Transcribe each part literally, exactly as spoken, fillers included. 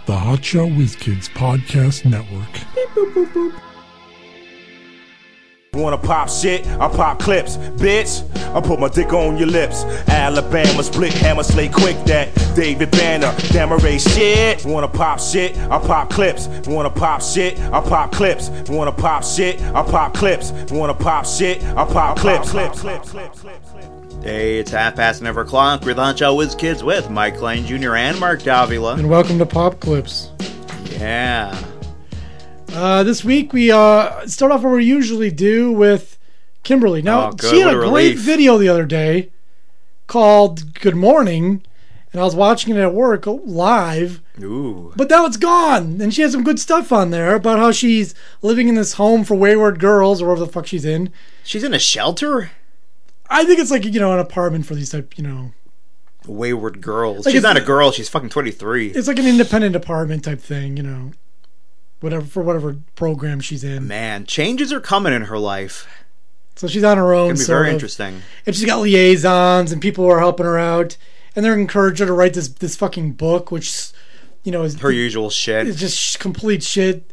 the Hotshot Whiz Kids Podcast Network. Beep, boop, boop, boop. Wanna pop shit? I pop clips, bitch. I put my dick on your lips. Alabama split, hammer slay quick. That David Banner, Damaray shit. Wanna pop shit? I pop clips. Wanna pop shit? I pop clips. Wanna pop shit? I pop clips. Wanna pop shit? I pop clips. Clips, clips, clips, clips. Hey, it's half past never o'clock. We're the Hotshot Whiz Kids with Mike Lane Junior and Mark Davila. And welcome to Pop Clips. Yeah. Uh, this week we uh, start off where we usually do with Kimberly. Now, oh, good. she had what a, a great relief. video the other day called Good Morning, and I was watching it at work live. Ooh. But now it's gone, and she has some good stuff on there about how she's living in this home for wayward girls, or wherever the fuck she's in. She's in a shelter? I think it's like, you know, an apartment for these type, you know. Wayward girls. Like she's not a it's- girl. She's fucking twenty-three. It's like an independent apartment type thing, you know. Whatever, for whatever program she's in. Man, changes are coming in her life. So she's on her own. It's going to be sort very of. interesting. And she's got liaisons and people who are helping her out. And they're encouraging her to write this this fucking book, which, you know, is Her usual shit. is just sh- complete shit.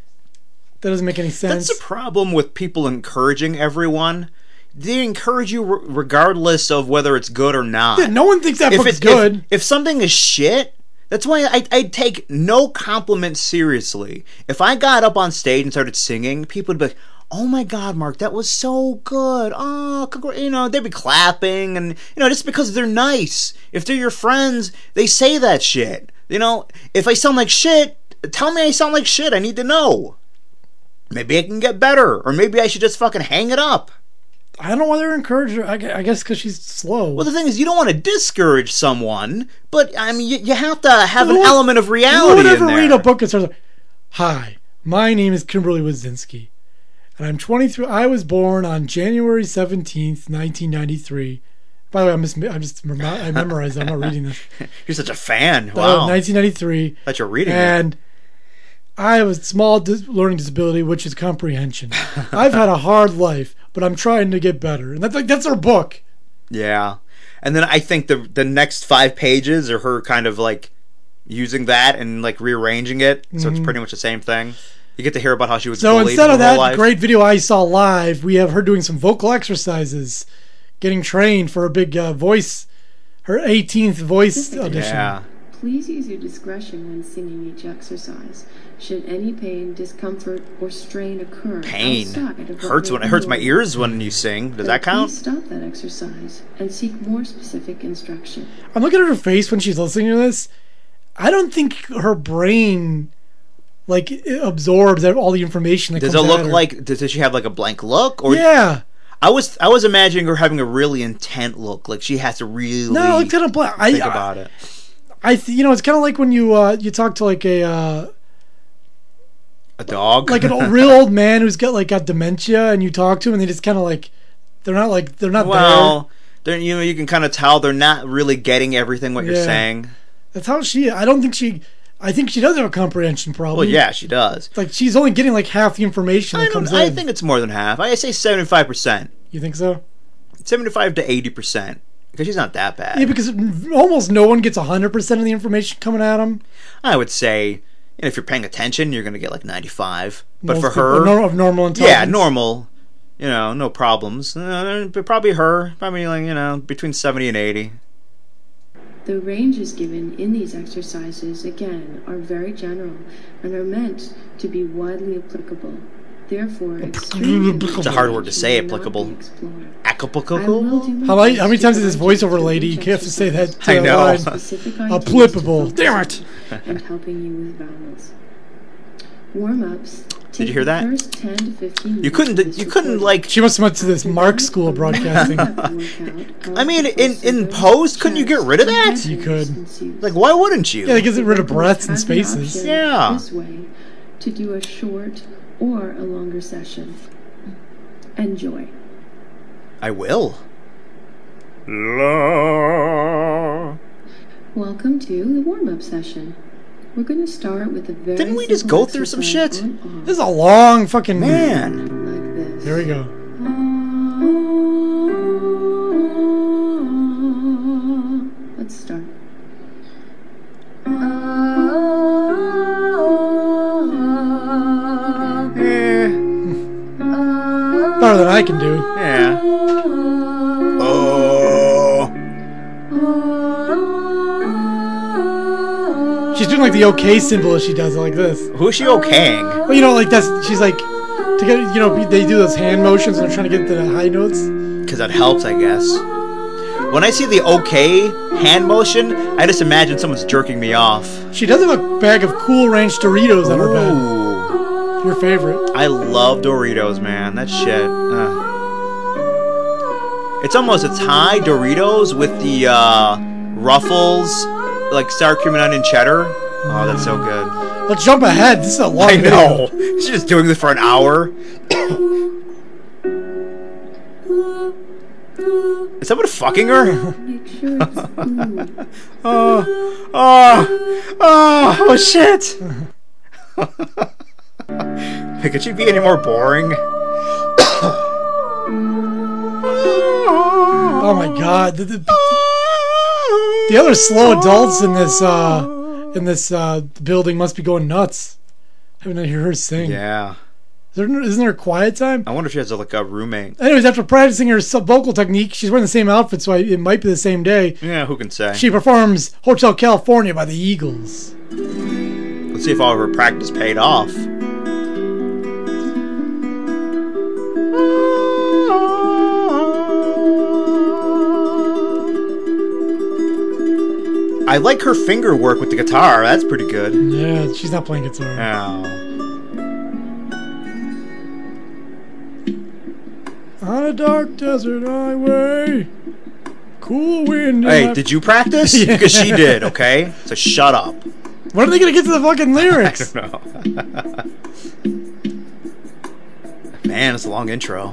That doesn't make any sense. That's the problem with people encouraging everyone. They encourage you re- regardless of whether it's good or not. Yeah, no one thinks that if book is it's good. If, if something is shit, that's why I, I'd take no compliment seriously. If I got up on stage and started singing, people would be like, "Oh my God, Mark, that was so good! Oh, congr-, you know," they'd be clapping, and you know, just because they're nice. If they're your friends, they say that shit. You know, if I sound like shit, tell me I sound like shit. I need to know. Maybe I can get better, or maybe I should just fucking hang it up. I don't know why they're encouraging her. I gu- I guess because she's slow. Well, the thing is, you don't want to discourage someone, but I mean, you, you have to have Who an would- element of Who reality would in ever there. read a book that starts like, "Hi, my name is Kimberly Wazinski, and I'm twenty-three. I was born on January seventeenth, nineteen ninety-three." By the way, I'm just, I'm just I memorized it. I'm not reading this. You're such a fan. Uh, Wow. nineteen ninety-three. Thought you were reading it. And I have a small dis- learning disability, which is comprehension. I've had a hard life, but I'm trying to get better. And that's like that's her book. Yeah. And then I think the the next five pages are her kind of like using that and like rearranging it. So it's pretty much the same thing. You get to hear about how she was So bullied instead her of whole that life. great video I saw live, we have her doing some vocal exercises, getting trained for a big uh, voice, her eighteenth voice audition. Yeah. Please use your discretion when singing each exercise. Should any pain, discomfort, or strain occur Pain. outside of what Hurts may when it hurts be my normal, ears when you sing. Does then that count? Please stop that exercise and seek more specific instruction. I'm looking at her face when she's listening to this. I don't think her brain like it absorbs all the information that Does comes it look at her. like does, does she have like a blank look? Or Yeah. I was I was imagining her having a really intent look, like she has to really No, it's kind of blank. I, think I, about it. I th- you know, it's kind of like when you uh, you talk to like a uh, A dog? like an old, real old man who's got like got dementia, and you talk to him, and they just kind of like they're not like they're not Well, they're, you know, you can kind of tell they're not really getting everything what you're Yeah. saying. there. That's how she. I don't think she. I think she does have a comprehension problem. Well, yeah, she does. Like she's only getting like half the information I, that don't, comes I in. think it's more than half. I say seventy-five percent. You think so? seventy-five to eighty percent. Because she's not that bad. Yeah, because almost no one gets one hundred percent of the information coming at them. I would say, you know, if you're paying attention, you're going to get like ninety-five. But Most for people- her, nor- of normal intelligence. yeah, normal, you know, no problems. Uh, but probably her, probably like, you know, between seventy and eighty. The ranges given in these exercises, again, are very general and are meant to be widely applicable. Therefore, extreme It's a hard word to say, may not applicable. be explored. Acapulco? I will do my How many, best how many to times does this guide you voiceover through lady each have to say that? exercise. I uh, know. line? Specific ideas to Applicable. focus Damn it. and helping you with vowels. Warm-ups. Did you hear that? First ten to fifteen You minutes couldn't, of this you couldn't recording. like, She must have went to this Mark School of Broadcasting. I mean, in, in post, couldn't you get rid of that? You could. Like, why wouldn't you? Yeah, they get rid of breaths and spaces. Yeah. This way to do a short or a longer session. Enjoy. I will. Welcome to the warm-up session. We're going to start with a very Didn't we just simple go through some exercise shit? on off, This is a long fucking... Man. like this. There we go. Let's start. I can do. Yeah. Oh. She's doing like the okay symbol as she does it like this. Who is she okaying? Well, you know, like that's she's like to get you know they do those hand motions and they're trying to get the high notes. Because that helps, I guess. When I see the okay hand motion, I just imagine someone's jerking me off. She does have a bag of Cool Ranch Doritos on her bed. Ooh. Your favorite. I love Doritos, man. That shit. Uh. It's almost a Thai Doritos with the uh, Ruffles, like sour cream and onion cheddar. Oh, that's so good. Let's jump ahead. This is a long I know. video. She's just doing this for an hour. Is someone fucking her? Make sure it's smooth. Oh, oh, oh, oh, shit. Could she be any more boring? Oh my god. The, the, the other slow adults in this uh, in this uh, building must be going nuts. Having to hear her sing. Yeah. Is there, isn't there a quiet time? I wonder if she has like a roommate. Anyways, after practicing her sub vocal technique, she's wearing the same outfit, so I, it might be the same day. Yeah, who can say? She performs Hotel California by the Eagles. Let's see if all of her practice paid off. I like her finger work with the guitar. That's pretty good. Yeah, she's not playing guitar. Oh. On a dark desert highway, cool wind. in Hey, my- did you practice? Yeah. Because she did, okay? So shut up. When are they gonna get to the fucking I lyrics? don't know. Man, it's a long intro.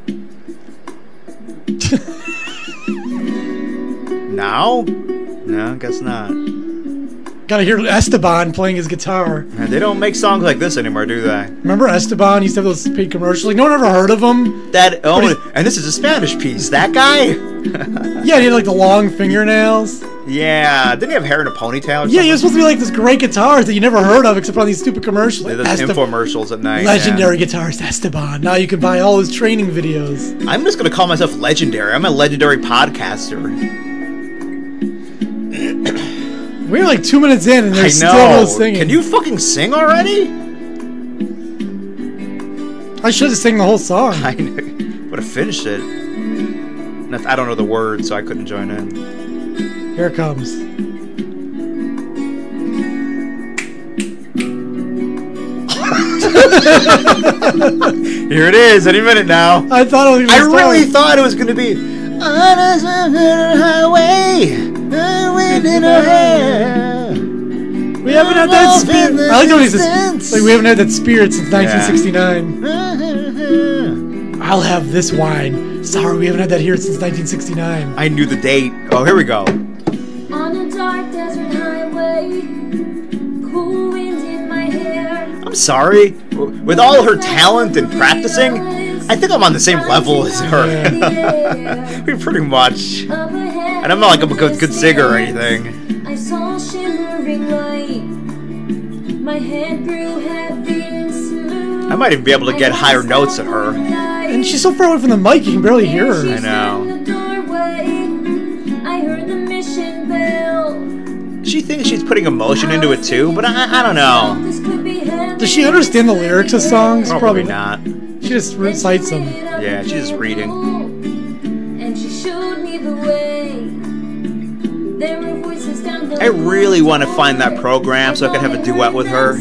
Now? No, guess not. Gotta hear Esteban playing his guitar. Man, they don't make songs like this anymore, do they? Remember Esteban? He used to have those paid commercials. Like, no one ever heard of him. That oh, But and this is a Spanish piece. That guy? Yeah, he had like the long fingernails. Yeah, didn't he have hair in a ponytail? Or Yeah, he something? was supposed to be like this great guitarist that you never heard of except for all these stupid commercials. They did Este- infomercials at night. Legendary guitarist Esteban. Now you can buy all his training videos. Yeah. I'm just gonna call myself legendary. I'm a legendary podcaster. We're like two minutes in and I there's still know. no singing. Can you fucking sing already? I should have sang the whole song. I would have finished it. And if- I don't know the words, so I couldn't join in. Here it comes. Here it is, any minute now. I thought it was I gonna really start. thought it was gonna be on a highway, a wind in her hair. We haven't had that Wolf in spirit. the I like when he distance. says, like, we haven't had that spirit since nineteen sixty-nine. I'll have this wine. Sorry, we haven't had that here since nineteen sixty-nine. I knew the date. Oh, here we go. On a dark desert highway, cool wind in my hair. I'm sorry. With all her talent and practicing, I think I'm on the same level as her. We pretty much. And I'm not like I'm a good, good singer or anything. I saw shimmering light. My head grew heavy and smooth. I might even be able to get higher notes than her. And she's so far away from the mic, you can barely hear her. I know. I heard the mission bell. She thinks she's putting emotion into it too, but I, I don't know. Does she understand the lyrics of songs? Probably not. She just recites them. Yeah, she's just reading. And she showed me the way. There were voices down the I really want to find that program so I can have a duet with her.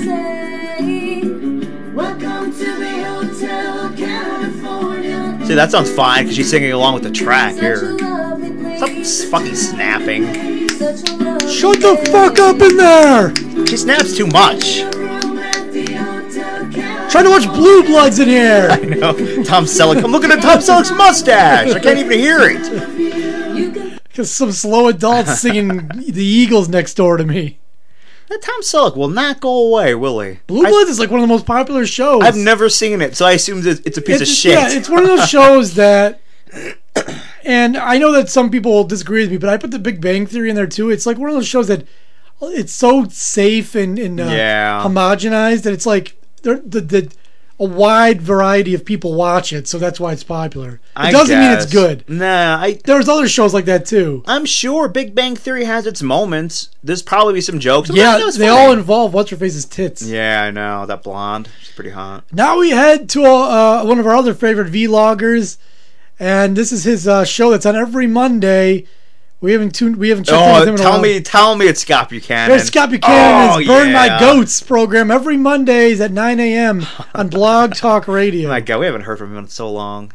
Welcome to the Hotel California. See, that sounds fine because she's singing along with the track Such a here. lovely place. Stop s- fucking snapping. Such a lovely Shut the fuck up in there! She snaps too much. room at the Hotel California. Trying to watch Blue Bloods in here! I know. Tom Selleck. I'm looking at Tom Selleck's mustache. I can't even hear it. You can Because some slow adults singing the Eagles next door to me. That Tom Selleck will not go away, will he? Blue I- Bloods is like one of the most popular shows. I've never seen it, so I assume that it's a piece It's- of shit. Yeah, it's one of those shows that, and I know that some people disagree with me, but I put the Big Bang Theory in there too. It's like one of those shows that it's so safe and, and uh, Yeah. homogenized that it's like they're, the the a wide variety of people watch it, so that's why it's popular. It I doesn't mean guess. it's good. Nah, I. There's other shows like that too. I'm sure Big Bang Theory has its moments. There's probably be some jokes. Yeah, It was they funny. all involve what's her face's tits. Yeah, I know that blonde. She's pretty hot. Now we head to uh, one of our other favorite vloggers, and this is his uh, show that's on every Monday. We haven't tuned. We haven't checked in with Oh, him in a tell while. me, tell me, it's Scott Buchanan. There's Scott Buchanan. Oh, His Burn My yeah. Goats program every Mondays at nine a.m. on Blog Talk Radio. Oh my God, we haven't heard from him in so long.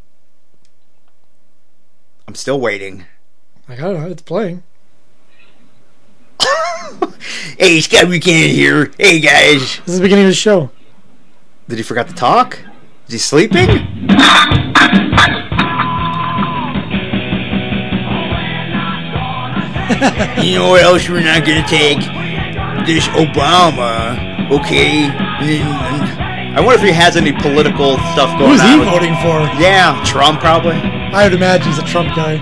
I'm still waiting. Like, I don't know. It's playing. Hey, Scott Buchanan here. Hey, guys. This is the beginning of the show. Did he forgot to talk? Is he sleeping? You know what else we're not gonna take? This Obama, okay? I wonder if he has any political stuff going Who's on. he with- voting for? Yeah, Trump probably. I would imagine he's a Trump guy.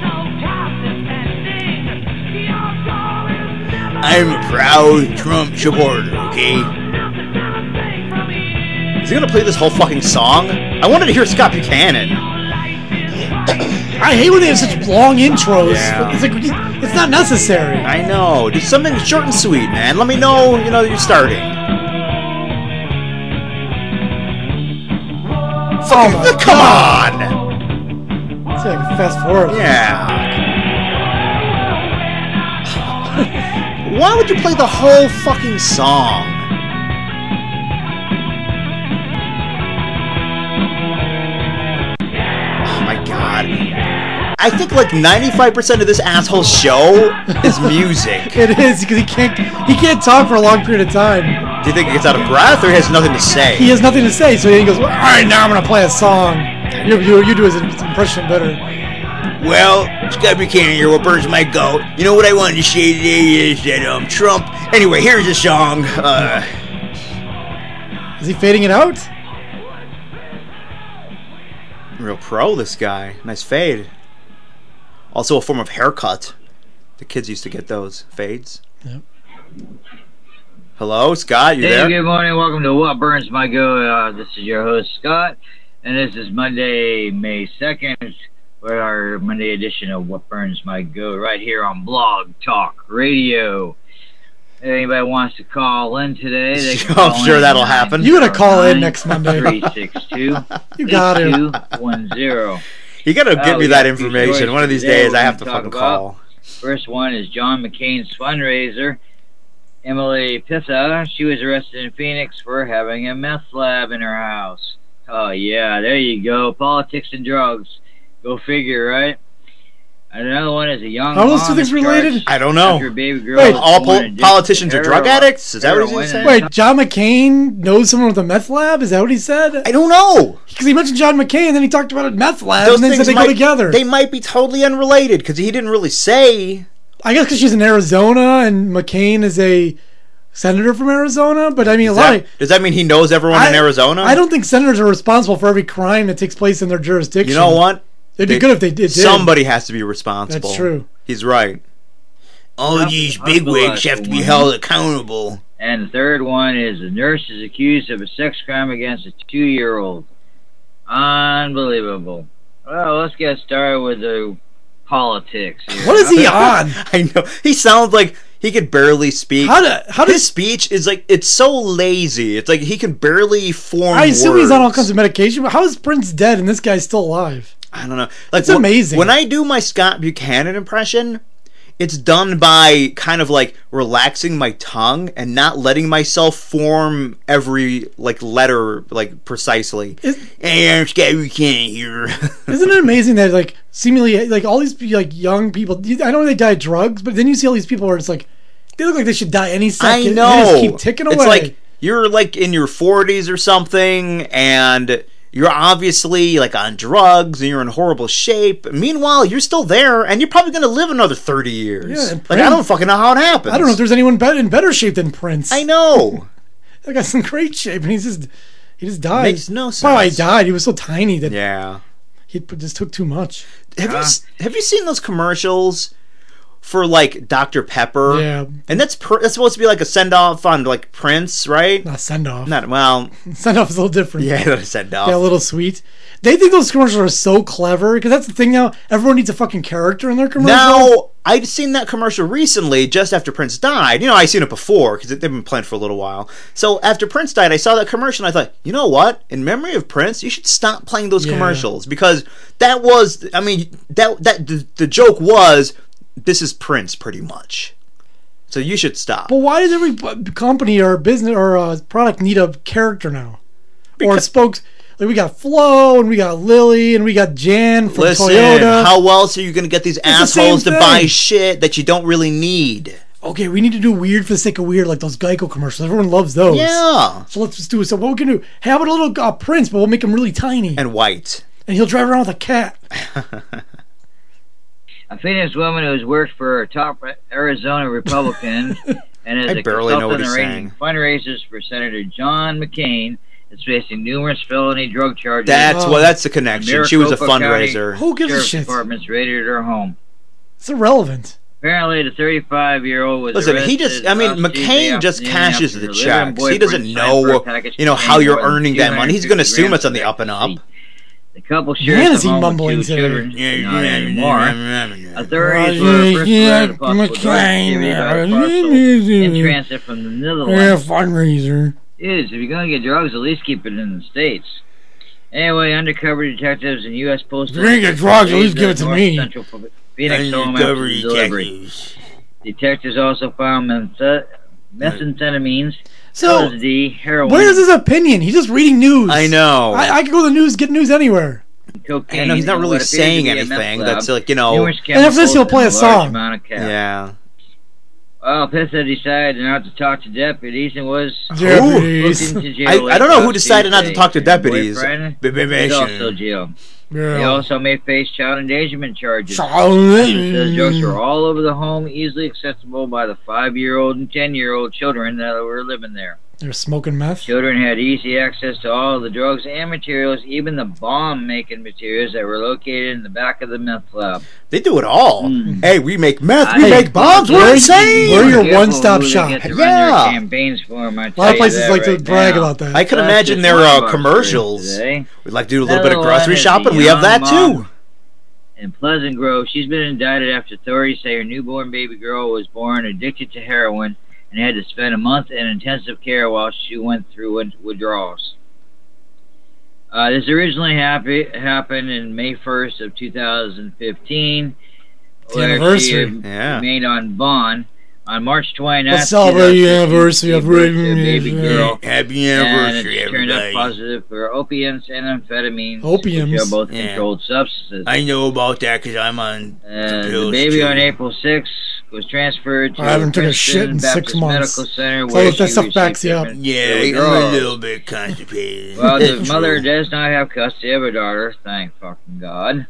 I'm a proud Trump supporter, okay? Is he gonna play this whole fucking song? I wanted to hear Scott Buchanan. I hate when they have such long intros. Yeah. It's like it's not necessary. I know. Do something short and sweet, man. Let me know, you know, you're starting. Oh my Come God. on! Let's see if I can fast forward. Yeah. Why would you play the whole fucking song? Oh my God. I think like ninety-five percent of this asshole show is music. It is because he can't he can't talk for a long period of time. Do you think he gets out of breath or he has nothing to say? He has nothing to say, so he goes, "All right, now I'm gonna play a song." You you, you do his impression better. Well, Scott Buchanan here, what burns my goat. You know what I wanted to say today is that, um, Trump... Anyway, here's a song. Uh, Is he fading it out? real pro, this guy. Nice fade. Also a form of haircut. The kids used to get those fades. Yep. Hello, Scott, you Hey, there? good morning. Welcome to What Burns My Goat. Uh, this is your host, Scott, and this is Monday, May second, with our Monday edition of What Burns My Goat right here on Blog Talk Radio. If anybody wants to call in today, they can I'm call sure in that'll happen. You gotta call in next Monday. three six two, You got eight it. two one zero. You gotta Oh, give me we that got two information. stories One of these today days we're I have to gonna talk fucking about. call. First one is John McCain's fundraiser. Emily Pitha, she was arrested in Phoenix for having a meth lab in her house. Oh yeah, there you go. Politics and drugs. Go figure, right? And another one is a young How are those mom two things is charged related? I don't know. after a baby girl Wait, was all born pol- addicted politicians to are drug heroin- addicts? Is that what he's heroin saying? and Wait, John McCain knows someone with a meth lab? Is that what he said? I don't know. Because he mentioned John McCain, and then he talked about a meth lab, Those and then said things they might, go together. They might be totally unrelated because he didn't really say. I guess because she's in Arizona, and McCain is a senator from Arizona. But I mean, a Does lot that, of does that mean he knows everyone in I- Arizona? I don't think senators are responsible for every crime that takes place in their jurisdiction. You know what? It'd be They- good if they did. Somebody has to be responsible. That's true. He's right. All Yep, these I'll bigwigs go have to be one. held accountable. And the third one is the nurse is accused of a sex crime against a two-year-old. Unbelievable. Well, let's get started with the politics. here. What is he on? I know. He sounds like he could barely speak. How do- how His does- speech is like, it's so lazy. It's like he can barely form I assume he's on all words. kinds of medication. But how is Prince dead and this guy's still alive? I don't know. Like, It's wh- amazing. When I do my Scott Buchanan impression, it's done by kind of like relaxing my tongue and not letting myself form every like letter like precisely. Is- Hey, I'm Scott Buchanan here. Isn't it amazing that like seemingly like all these like young people? I know they die of drugs, but then you see all these people where it's like they look like they should die any I second. know. They just keep ticking away. It's like you're like in your forties or something, and you're obviously like on drugs and you're in horrible shape. Meanwhile, you're still there, and you're probably going to live another thirty years. Yeah, and like I Prince- don't fucking know how it happens. I don't know if there's anyone better in better shape than Prince. I know. That guy's in great shape, and he's just he just died. Makes no That's probably why he sense. died. He was so tiny that Yeah. he p- just took too much. Have you s- have you seen those commercials for like Doctor Pepper. Yeah. And that's per- that's supposed to be like a send off on like Prince, right? Not send off. Not well. Send off is a little different. Yeah, not a send off. Yeah, a little sweet. They think those commercials are so clever because that's the thing now. Everyone needs a fucking character in their commercial. Now, I'd seen that commercial recently, just after Prince died. You know, I'd seen it before because they've been playing for a little while. So after Prince died, I saw that commercial and I thought, you know what? In memory of Prince, you should stop playing those Yeah. commercials because that was, I mean, that that the, the joke was, this is Prince pretty much. So you should stop. But why does every b- company or business or uh, product need a character now? Or spokes? Like we got Flo and we got Lily and we got Jan from Listen, Toyota. how else are you going to get these the same assholes to thing. buy shit that you don't really need? Okay, we need to do weird for the sake of weird, like those Geico commercials. Everyone loves those. Yeah. So let's just do it. So what we can do? Have a little uh, Prince, but we'll make him really tiny, And white. and he'll drive around with a cat. A Phoenix woman who's worked for a top Arizona Republican and is I a barely know what consultant he's arranging saying. fundraisers for Senator John McCain is facing numerous felony drug charges. That's Oh. well. That's the connection. She was a Maricopa County fundraiser. Who gives a Sheriff's shit? Department's raided her home. It's irrelevant. Apparently, the thirty-five-year-old was Listen, he arrested just, I mean, last Tuesday McCain just afternoon cashes after the her living checks. He boyfriend doesn't signed know, for a package you know, how containing you're more than earning that money. He's going to assume it's on the up and up. The couple Man, shares is he a home mumbling with two today. children. Not anymore. Authorities were Uh, first yeah, aware of possible drug activity by a parcel in transit from the Yeah, Netherlands. fundraiser. Dudes, if you're going to get drugs, at least keep it in the States. Anyway, undercover detectives and U S Postal... If you're gonna get drugs, at least give it to North me. Central Phoenix home after the delivery. Detectives also found mentha- methamphetamines, So, L S D, heroin, where's his opinion? He's just reading news. I know. I, I could go to the news, get news anywhere. cocaine. I know he's not and really what appeared to saying be a meth anything. lab, That's like, you know, numerous And after this, he'll chemicals, play a and large song. amount of cash. yeah. Well, Pissa decided not to talk to deputies and was Deputies. booked into jail. I, late I don't know who last decided not to Tuesday. talk to Her deputies. boyfriend B-b-mission. is also jailed. He Yeah. also may face child endangerment charges. Child The drugs were all over the home, easily accessible by the five-year-old and ten-year-old children that were living there. They're smoking meth. Children had easy access to all the drugs and materials, even the bomb-making materials that were located in the back of the meth lab. They do it all. Mm. Hey, we make meth. We I- make bombs. We're We're- insane. we're your Careful one-stop who they shop. get to run Yeah. their campaigns for 'em, I A lot tell of you places that like to right brag now. about that. I can That's imagine just their one uh, of our commercials. stories today. We'd like to do a little bit of Another grocery one is shopping. the We have that young too. mom In Pleasant Grove, she's been indicted after authorities say her newborn baby girl was born addicted to heroin and had to spend a month in intensive care while she went through with- withdrawals. Uh, this originally happy, happened in May first of two thousand fifteen, The where anniversary. she Yeah. remained on bond. On March twenty-ninth, Let's celebrate the anniversary of gave birth to a baby Raven. girl. Happy And anniversary, it turned up everybody. positive for opiates and amphetamines, Opiums. which are both Yeah. controlled substances. I know about that because I'm on Uh, the pills, baby too. on April sixth was transferred to I haven't taken a Princeton shit in six Baptist months. Medical Center So where if that she stuff received backs you up. treatment Yeah, for I'm a withdrawals. little bit constipated. Well, the That's mother true. does not have custody of her daughter, thank fucking God.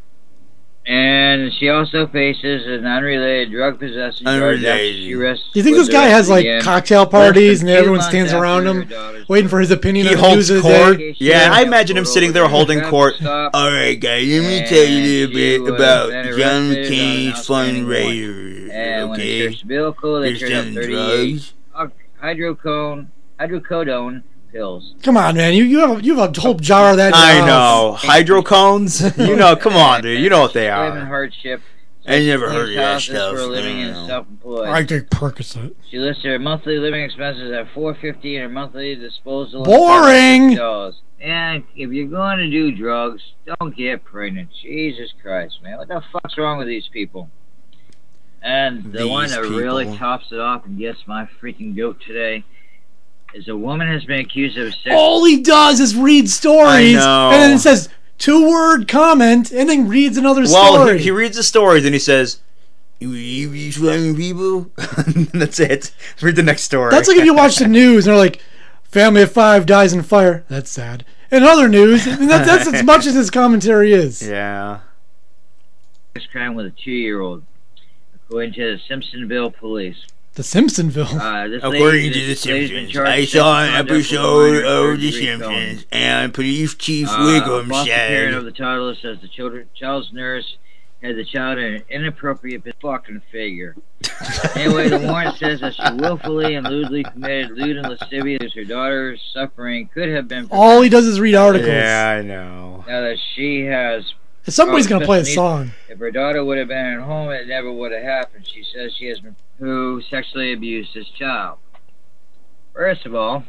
And she also faces an unrelated drug possession charge after Unrelated. she arrested. Do you think this guy has like cocktail parties and everyone stands around him waiting for his opinion He on the news holds of the court. day? Yeah, I imagine him sitting there holding court. All right, guys, let me tell you a little bit about John McCain's fundraiser. And when they Okay, searched the vehicle, they there's turned up some thirty-eight drugs. hydrocone, hydrocodone pills. Come on, man. You you have you have a whole jar of that. in your I house. know hydrocones. You know, come on, dude. You know what they Living are. hardship. I never Leaves heard of that houses stuff. For living I and don't know. self-employed. I take Percocet. She listed her monthly living expenses at four fifty and her monthly disposal. Boring! Dollars. And if you're going to do drugs, don't get pregnant. Jesus Christ, man, what the fuck's wrong with these people? And the These one that really people. tops it off and gets my freaking goat today is a woman has been accused of sex. All he does is read stories, I know. and then it says two word comment, and then reads another Well, story. he, he reads the stories and he says, "You believe these fucking people?" And that's it. Read the next story. That's like if you watch the news and they're like, "Family of five dies in fire." That's sad. In other news, and that's, that's as much as his commentary is. Yeah. Sex crime with a two-year-old, according to the Simpsonville police. The Simpsonville. Uh, this According lady- to The this lady's been Simpsons, charged I with saw an conduct with episode minor of The third-degree felony. Simpsons, and Police Chief Uh, Wiggum foster parent of said, the toddler says the children, child's nurse had the child in an inappropriate fucking figure. Anyway, the warrant says that she willfully and lewdly committed lewd and lascivious. Her daughter's suffering could have been prevented. All he does is read articles. Yeah, I know. Now that she has... Somebody's going to play a Bethany- song. If her daughter would have been at home, it never would have happened. She says she has been who sexually abused this child. First of all,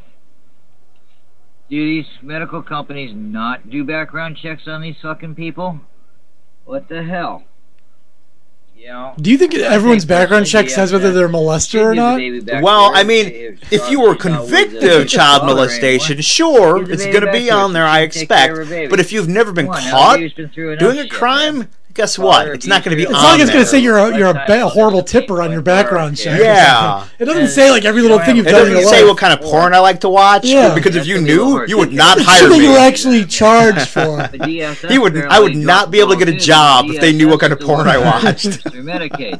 do these medical companies not do background checks on these fucking people? What the hell? You know, Do you think everyone's background check says whether they're molested or not? Well, I mean, if you were convicted of child molestation, sure, it's going to be on there, I expect. But if you've never been caught doing a crime, guess what? It's not going to be on It's not like it's going there. to say you're a, you're a, ba- a horrible tipper on your background check. Yeah. It doesn't say like every little thing you've It done in your doesn't say life. what kind of porn I like to watch. Yeah. Because if you knew, you would not It's hire something you were me. actually charged for. He would. I would not be able to get a job if they knew what kind of porn I watched. Through Medicaid.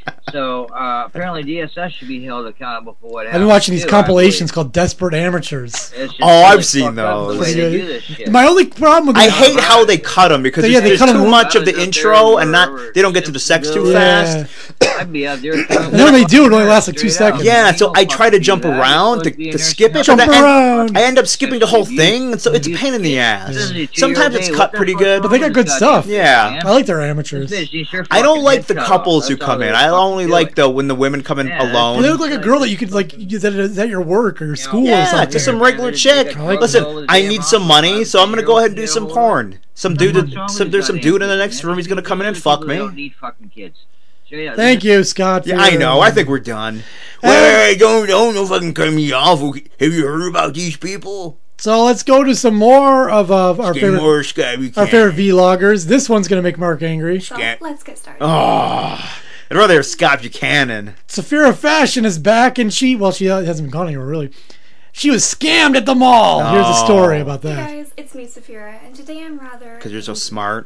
So uh, apparently D S S should be held accountable for what happened. I've been watching these too, compilations called Desperate Amateurs. It's just Oh, really I've seen fucked up the those. way they do this shit. My only problem with I that- hate how they cut them because Yeah, they there's cut 'em too real- much of the intro and not they don't get to the sex too Yeah. fast. I'd be out there. And then when they do, it only lasts like two Straight out. seconds. Yeah, so I try to jump Fuck you, around to, that. to skip it, Jump but I, around. I end up skipping the whole thing, and so it's a pain in the ass. Sometimes it's cut pretty good. But they got good stuff. Yeah. I like their amateurs. I don't like the couples who come in. I only like the when the women come in Yeah. alone. They look like a girl that you could like use at, is at your work or your school or Yeah, something. just some regular chick. I like Listen, I need some money, so I'm gonna go ahead and do some porn. Some dude, some, there's some dude in the next room. He's gonna come in and fuck They don't me. need fucking kids. Straight out. Thank you, Scott. Yeah, for I your- know. I think we're done. Well, don't don't no fucking cut me off. Have you heard about these people? So let's go to some more of uh, our Get favorite more Sky we our can. favorite vloggers. This one's gonna make Mark angry. So Yeah. let's get started. Oh, I'd rather have Scott Buchanan. Saphira Fashion is back, and she well, she hasn't been gone anywhere really. She was scammed at the mall. Here's a story about Hey that. guys, it's me, Saphira, and today I'm rather Because you're so smart.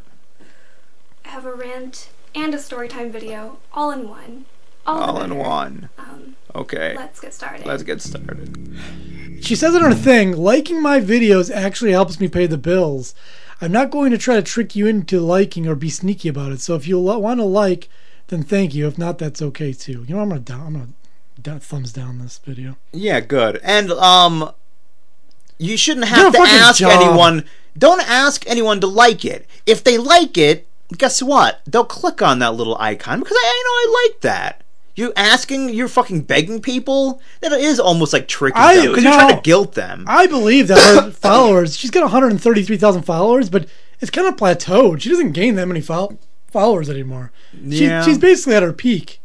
have a rant and a storytime video all in one. All, All the in better. one. Um, Okay. let's get started. Let's get started. She says in her thing, liking my videos actually helps me pay the bills. I'm not going to try to trick you into liking or be sneaky about it. So if you lo- want to like, then thank you. If not, that's okay too. You know, I'm gonna down, I'm gonna down, thumbs down this video. Yeah, good. And um, you shouldn't Do have a to fucking ask job. anyone. Don't ask anyone to like it. If they like it, guess what? They'll click on that little icon because I, I know I like that. You asking, you're fucking begging people. That is almost like tricking I- them because you're no. trying to guilt them. I believe that her followers. She's got one hundred thirty-three thousand followers, but it's kind of plateaued. She doesn't gain that many fol- followers anymore. She, Yeah. She's basically at her peak.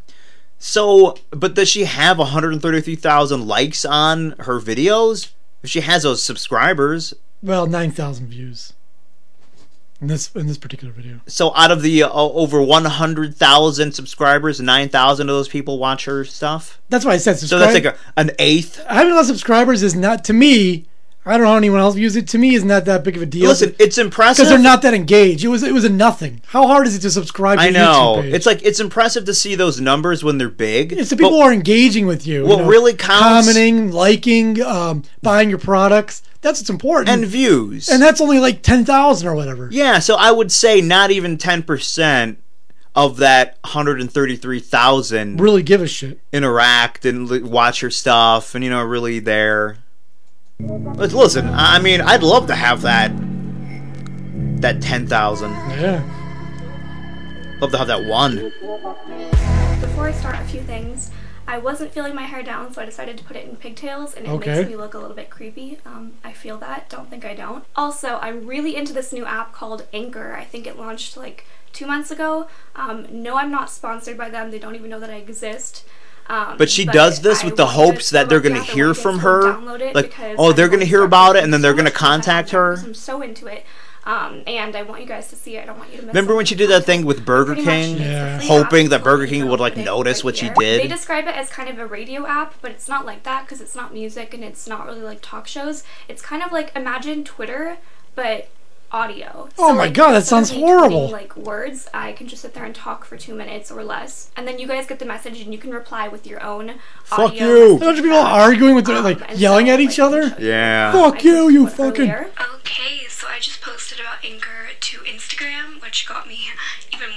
So, but does she have one hundred thirty-three thousand likes on her videos? If she has those subscribers, Well, nine thousand views in this in this particular video. so out of the uh, over one hundred thousand subscribers, nine thousand of those people watch her stuff. That's why I said So subscribe. that's like a, an eighth. Having less subscribers is not, to me, I don't know how anyone else views it. To me, is not that big of a deal. Listen, it's impressive. because they're not that engaged. It was it was a nothing. How hard is it to subscribe to I a know. YouTube page? It's like it's impressive to see those numbers when they're big. It's the people but who are engaging with you. what you know, really counts- commenting, liking, um, buying your products. That's what's important. and views. And that's only like ten thousand or whatever. yeah, so I would say not even ten percent of that one hundred thirty-three thousand Really give a shit. interact and li- watch her stuff and, you know, are really there. But listen, I mean, I'd love to have that that ten thousand. Yeah. Love to have that one. Before I start, a few things. I wasn't feeling my hair down, so I decided to put it in pigtails, and it Okay. makes me look a little bit creepy. Um, I feel that. Don't think I don't. Also, I'm really into this new app called Anchor. I think it launched like two months ago. Um, no, I'm not sponsored by them. They don't even know that I exist. Um, But she does this I with the want you hopes guys that to they're look gonna at it. hear I want you from guys to her. download it Like, because oh, they're I'm gonna going hear to about start it and then they're so gonna much content contact on there her. because I'm so into it. Um, and I want you guys to see it. I don't want you to miss Remember when it. she did that thing with Burger Pretty much King? it's a Yeah. free Hoping app. that Burger It's King would, like, right notice what she here. did? They describe it as kind of a radio app, but it's not like that because it's not music and it's not really like talk shows. It's kind of like, imagine Twitter, but audio. Oh my like, God, that instead of sounds me horrible. tweeting, like words, I can just sit there and talk for two minutes or less, and then you guys get the message and you can reply with your own Fuck audio. you. message A bunch of people back. arguing with, Um, like, and yelling so, at each like, other? let me show you. Yeah. Fuck I you, posted you one fucking- earlier. Okay, so I just posted about Anchor to Instagram, which got me even more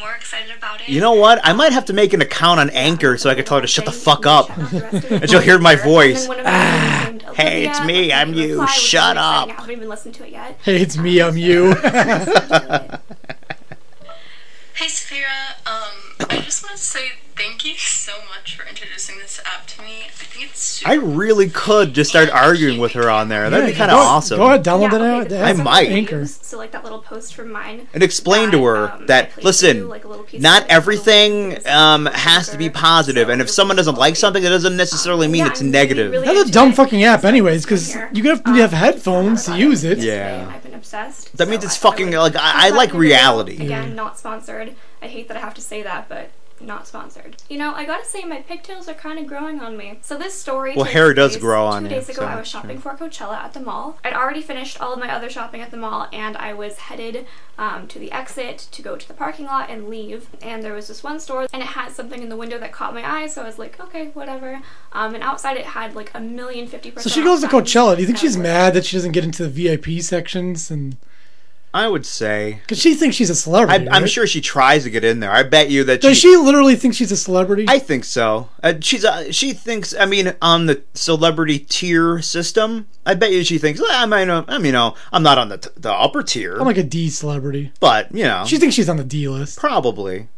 more excited about it. You know what? I might have to make an account on Anchor so I can tell her to shut the fuck up. And she'll hear my voice. Ah, hey, it's me, I'm you. Shut up. I haven't even listened to it yet. Hey, it's me, I'm you. Hey, Saphira. Um, I just want to say thank you so much for introducing this app to me. I think it's super I really could just start arguing with her on there. That'd be kind of awesome. Go ahead, download Yeah, that okay, app. the I first might. Anchor. So like that little post from mine. And explain to her um, I that, played listen, through, like, a little piece not of it, a little everything piece of um, it, has to be Anchor. positive. So And if you'll someone be doesn't like slowly- something, it doesn't necessarily mean Yeah, it's I'm really, negative. really That's a into dumb it. fucking app So anyways, because here. you have to Um, have headphones to about use it. yesterday, Yeah. and I've been obsessed. That means so it's I thought fucking, would like, talk I- I about like it in a video. reality. Again, not sponsored. I hate that I have to say that, but not sponsored. You know, I gotta say my pigtails are kind of growing on me. So this story Well, takes hair does place grow on two you, days ago. so, I was shopping sure. for Coachella at the mall. I'd already finished all of my other shopping at the mall, and I was headed um, to the exit to go to the parking lot and leave. And there was this one store, and it had something in the window that caught my eye, so I was like, okay, whatever. Um, and outside it had like a million fifty percent. So she goes to Coachella. Do you think And I she's was like, mad that she doesn't get into the V I P sections? And I would say. because she thinks she's a I, celebrity. I'm right? sure she tries to get in there. I bet you that Does she literally think she's a celebrity? I think so. Uh, she's uh, she thinks. I mean, on the celebrity tier system, I bet you she thinks. "Well, I mean, uh, I mean, you know, I'm not on the t- the upper tier, I'm like a D celebrity. but you know, She thinks she's on the D list probably.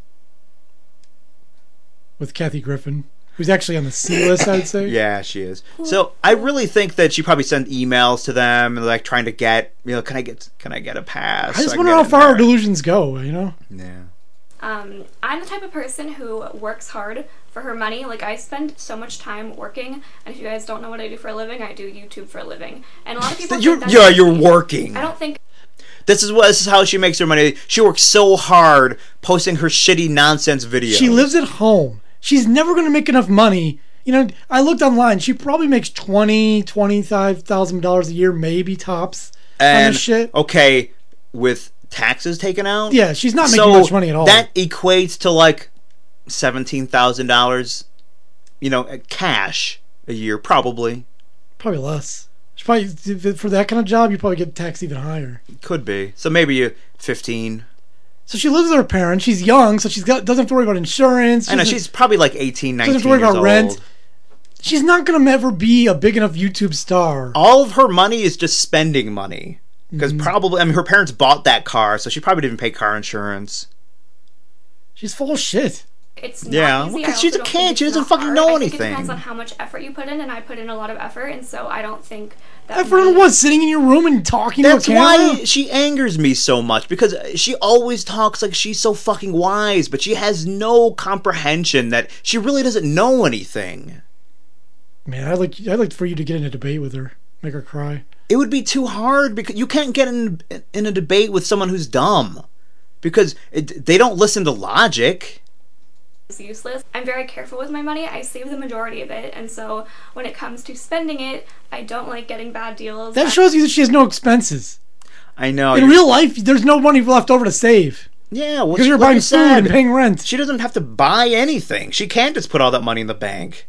with Kathy Griffin, who's actually on the C list, I would say. Yeah, she is. So I really think that she probably sent emails to them and like trying to get, you know, can I get, can I get a pass? I just so wonder can how get in far our there? delusions go, you know? Yeah. Um, I'm the type of person who works hard for her money. Like, I spend so much time working, and if you guys don't know what I do for a living, I do YouTube for a living. And a lot of people You're, think that's yeah, you're easy. working. I don't think This is what. This is how she makes her money. She works so hard posting her shitty nonsense videos. She lives at home. She's never going to make enough money. You know, I looked online. She probably makes twenty, twenty-five thousand dollars a year, maybe tops. and on this shit. okay, with taxes taken out. Yeah, she's not making so much money at all. That equates to like seventeen thousand dollars, you know, cash a year, probably. Probably less. She probably for that kind of job, you probably get taxed even higher. Could be. So maybe you fifteen. So she lives with her parents. She's young, so she's got doesn't have to worry about insurance. I know doesn't- she's probably like eighteen, nineteen doesn't have to worry years about old. rent. She's not gonna ever be a big enough YouTube star. All of her money is just spending money. Because Mm-hmm. probably, I mean, her parents bought that car, so she probably didn't pay car insurance. She's full of shit. it's not Yeah, easy. well, I 'cause also she's a don't kid. think She it's doesn't not fucking hard. know I think it depends anything. on how much effort you put in, and I put in a lot of effort, and so I don't think that Effort in money- what? Sitting in your room and talking That's to a camera? why she angers me so much, because she always talks like she's so fucking wise, but she has no comprehension that she really doesn't know anything. Man, I'd like I'd like for you to get in a debate with her, make her cry. It would be too hard because you can't get in in a debate with someone who's dumb, because it, they don't listen to logic. is useless. I'm very careful with my money. I save the majority of it, and so when it comes to spending it, I don't like getting bad deals. That shows you that she has no expenses. I know. In you're- real life, there's no money left over to save yeah, well, because you're like buying you food said, and paying rent. She doesn't have to buy anything. She can't just put all that money in the bank.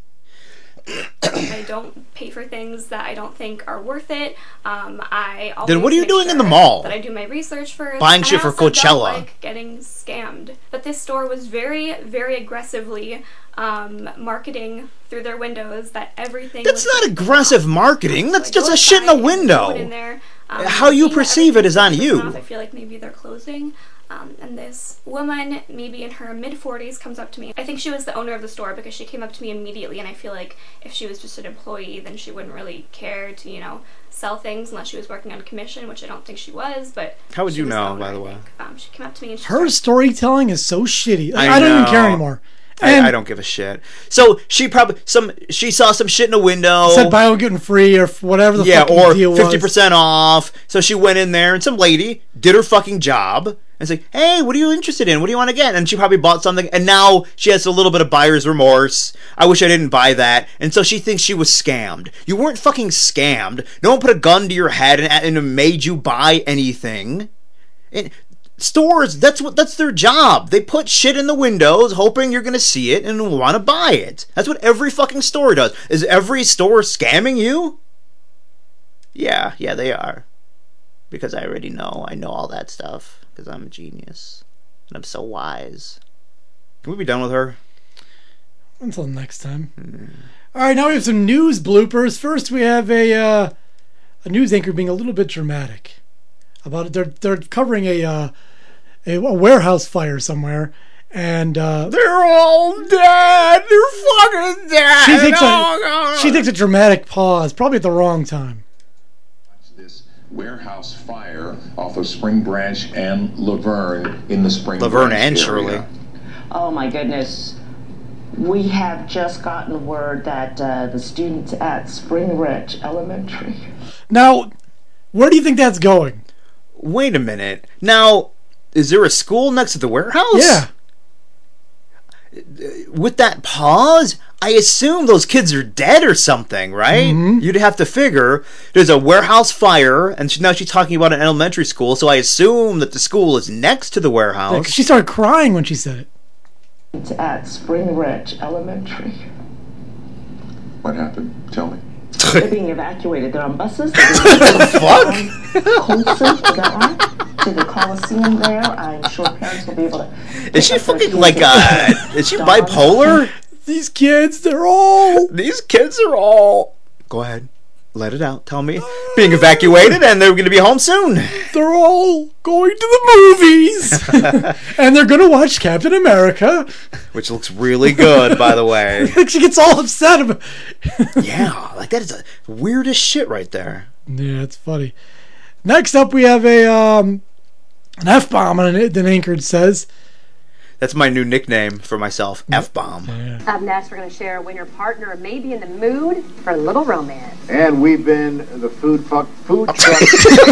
I don't pay for things that I don't think are worth it. Um, I always Then what are you make doing in the sure mall? That I do my research first. Buying and shit I for also Coachella. Don't like getting scammed. But this store was very, very aggressively um, marketing through their windows that everything. That's was not aggressive marketing. That's So I just go a shit in a inside and window. go in there, um, How you seeing that perceive it is on everything's you. off, I feel like maybe they're closing. Um, and this woman, maybe in her mid forties, comes up to me. I think she was the owner of the store because she came up to me immediately, and I feel like if she was just an employee, then she wouldn't really care to, you know, sell things unless she was working on commission, which I don't think she was, but... How would she you was know, owner, by the I way? think. Um, she came up to me and she Her started- storytelling is so shitty. Like, I I, don't even know. care anymore. I, And I don't give a shit. So she probably some she saw some shit in a window. said buy one get one free or f- whatever the yeah, fucking or deal was. fifty percent off. So she went in there and some lady did her fucking job and it's like, hey, what are you interested in? What do you want to get? And she probably bought something and now she has a little bit of buyer's remorse. I wish I didn't buy that. And so she thinks she was scammed. You weren't fucking scammed. No one put a gun to your head and, and made you buy anything. It, stores, that's what that's their job. They put shit in the windows hoping you're gonna see it and want to buy it. That's what every fucking store does. Is every store scamming you? Yeah, yeah, they are. Because I already know. I know all that stuff. Because I'm a genius. And I'm so wise. Can we be done with her? Until next time. Mm. All right, now we have some news bloopers. First, we have a uh, a news anchor being a little bit dramatic about it. They're they're covering a uh, a, a warehouse fire somewhere, and uh, they're all dead. They're fucking dead. She takes oh, a she takes a dramatic pause, probably at the wrong time. This warehouse fire off of Spring Branch and Laverne in the Spring Laverne Branch and area. Shirley. Oh my goodness. We have just gotten word that uh, the students at Spring Ridge Elementary. Now, where do you think that's going? Wait a minute. Now, is there a school next to the warehouse? Yeah. With that pause, I assume those kids are dead or something, right? Mm-hmm. You'd have to figure there's a warehouse fire, and she, now she's talking about an elementary school, so I assume that the school is next to the warehouse. Yeah, she started crying when she said it. At Spring Ridge Elementary. What happened? Tell me. They're being evacuated. They're on buses. They're what the fuck? Colson, is that right? To the Coliseum there. I'm sure parents will be able to. Is she fucking like uh is she bipolar? These kids, they're all These kids are all Go ahead. Let it out. Tell me. Being evacuated and they're going to be home soon. They're all going to the movies. And they're going to watch Captain America. Which looks really good, by the way. She gets all upset about Yeah, like that is the weirdest shit right there. Yeah, it's funny. Next up, we have a um, an F-bomb on it, the anchor says. That's my new nickname for myself, F-bomb. Yeah. Up next, we're going to share when your partner may be in the mood for a little romance. And we've been the food fuck food truck.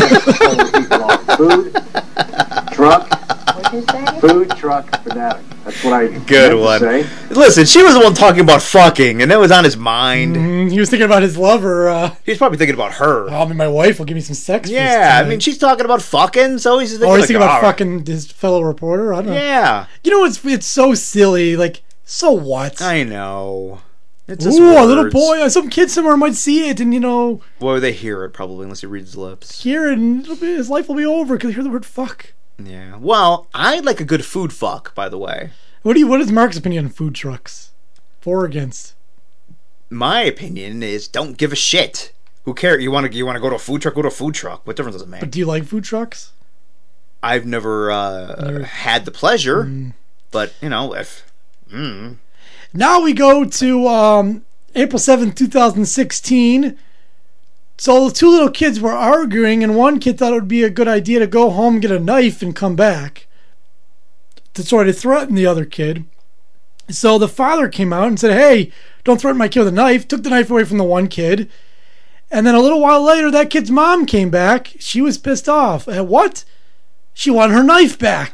Food truck. What'd you say? Food truck fanatic. That's what I Good one. Say. Listen, she was the one talking about fucking, and that was on his mind. Mm, he was thinking about his lover. Uh, he's probably thinking about her. Oh, I mean, my wife will give me some sex. Yeah, I mean, she's talking about fucking, so he's thinking, oh, he's like, thinking about oh, fucking his fellow reporter. I don't know. Yeah. You know, it's it's so silly. Like, so what? I know. It's just Ooh, words. a little boy. Some kid somewhere might see it, and you know. Well, they hear it probably unless he reads his lips. Hear it, and it'll be, his life will be over because they hear the word fuck. Yeah. Well, I like a good food fuck, by the way. What do you? What is Mark's opinion on food trucks? For or against? My opinion is don't give a shit. Who cares? You want to you want to go to a food truck? Go to a food truck. What difference does it make? But do you like food trucks? I've never, uh, never. had the pleasure, mm. but you know if. Mm. Now we go to um, April seventh, twenty sixteen. So the two little kids were arguing, and one kid thought it would be a good idea to go home, get a knife, and come back to sort of threaten the other kid. So the father came out and said, hey, don't threaten my kid with a knife, took the knife away from the one kid. And then a little while later, that kid's mom came back. She was pissed off. At what? She wanted her knife back.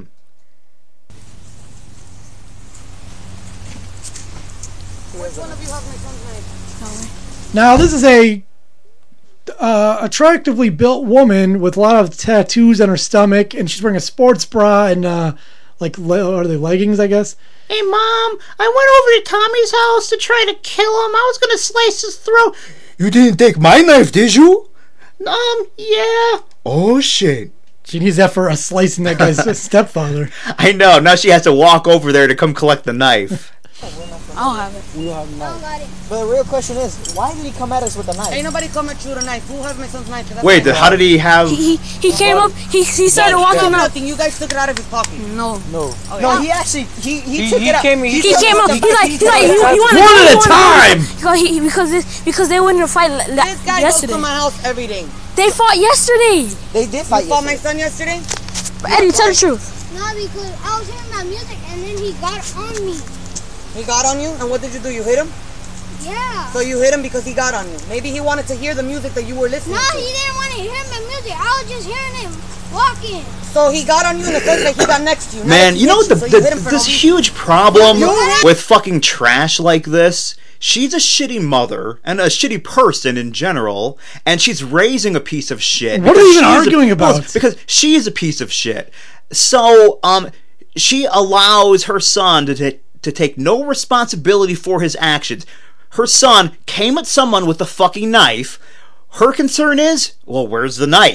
Which one of you have my son's knife? Now, this is a uh, attractively built woman with a lot of tattoos on her stomach, and she's wearing a sports bra and uh, like le- are they leggings, I guess? Hey, Mom, I went over to Tommy's house to try to kill him. I was gonna slice his throat. You didn't take my knife, did you? Um, yeah. Oh shit. She needs that for uh, slicing that guy's stepfather. I know. Now she has to walk over there to come collect the knife. I don't have it. You have a knife. But the real question is, why did he come at us with a knife? Ain't nobody come at you with a knife. Who has my son's knife? That's Wait, the, how did he have... He, he, he came up, he, he started yeah, walking up. Nothing. You guys took it out of his pocket. No. No. Okay. No, he actually, he, he, he took he it out. Came, he, he took came it up, out. he's like, he's like, he, he wanted One at a time! Because, he, because, this, because they went in a fight la- This guy yesterday. goes to my house every day. They fought yesterday. They did fight You fought yesterday. my son yesterday? Eddie, tell the truth. No, because I was hearing that music and then he got on me. He got on you? And what did you do? You hit him? Yeah. So you hit him because he got on you. Maybe he wanted to hear the music that you were listening no, to. No, he didn't want to hear my music. I was just hearing him walking. So he got on you in the sense that he got next to you. Man, you know what the, so the, you this no huge problem with fucking trash like this? She's a shitty mother and a shitty person in general, and she's raising a piece of shit. What are you even she's arguing a, about? Well, because she is a piece of shit. So, um, she allows her son to take to take no responsibility for his actions. Her son came at someone with a fucking knife. Her concern is, well, where's the knife?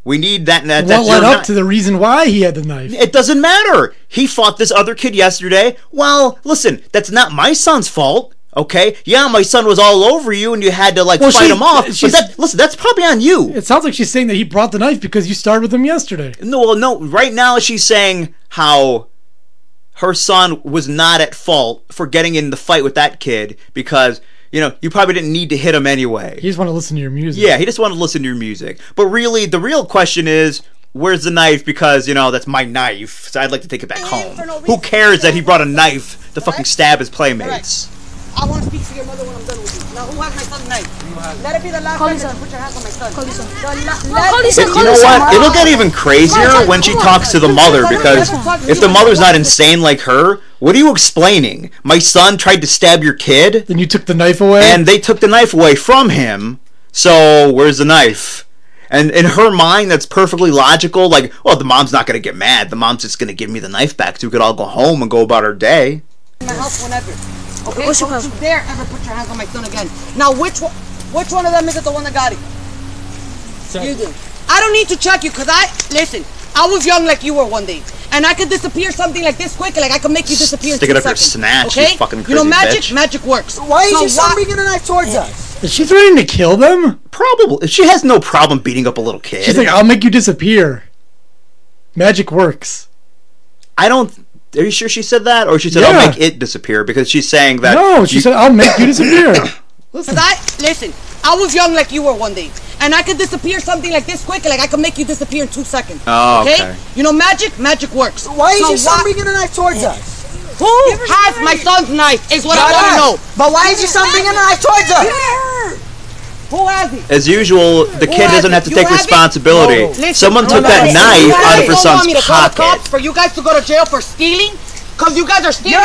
We need that. that What that's led your up kni- to the reason why he had the knife? It doesn't matter. He fought this other kid yesterday. Well, listen, that's not my son's fault. Okay, yeah, my son was all over you, and you had to like Well, fight she- him off. But she's- that, listen, that's probably on you. It sounds like she's saying that he brought the knife because you started with him yesterday. No, well, no. Right now, she's saying how her son was not at fault for getting in the fight with that kid because you know you probably didn't need to hit him anyway. He just wanted to listen to your music. Yeah, he just wanted to listen to your music. But really, the real question is, where's the knife? Because, you know, that's my knife, so I'd like to take it back home. Who cares that he brought a knife to fucking stab his playmates? I want to speak to your mother when I'm done with you. Now, who has my son's knife? Let it be the last time that you put your hands on my son. Call your son. But you know what? It'll get even crazier when she talks to the mother, because if the mother's not insane like her, what are you explaining? My son tried to stab your kid? Then you took the knife away? And they took the knife away from him, so where's the knife? And in her mind, that's perfectly logical. Like, well, the mom's not going to get mad. The mom's just going to give me the knife back so we could all go home and go about our day. My house whenever. Okay, don't you dare ever put your hands on my son again. Now, which one, which one of them is it the one that got it? You do. I don't need to check you, because I, listen, I was young like you were one day. And I could disappear something like this quick, like I could make you disappear Stick in it two up your seconds. snatch, you okay? fucking You know, crazy magic, bitch. magic works. Why is So your son why- bringing a knife towards us? Is she threatening to kill them? Probably. She has no problem beating up a little kid. She's like, I'll make you disappear. Magic works. I don't... Are you sure she said that? Or she said, Yeah. I'll make it disappear? Because she's saying that... No, she you- said, I'll make you disappear. Listen. I, listen, I was young like you were one day. And I could disappear something like this quick, like I could make you disappear in two seconds. Oh, okay? okay. You know, magic, magic works. Why is So your son why- bringing a knife towards us? Who has my son's knife is what Shut I want to up. know. But why is your son bringing a knife towards us? Who has it? As usual, the Who kid has doesn't it? have to You take have it? responsibility. No. Listen, Someone no, took no, that listen. knife You out guys of her don't son's want me to call the pocket. cops for you guys to go to jail for stealing? Because you guys are stealing.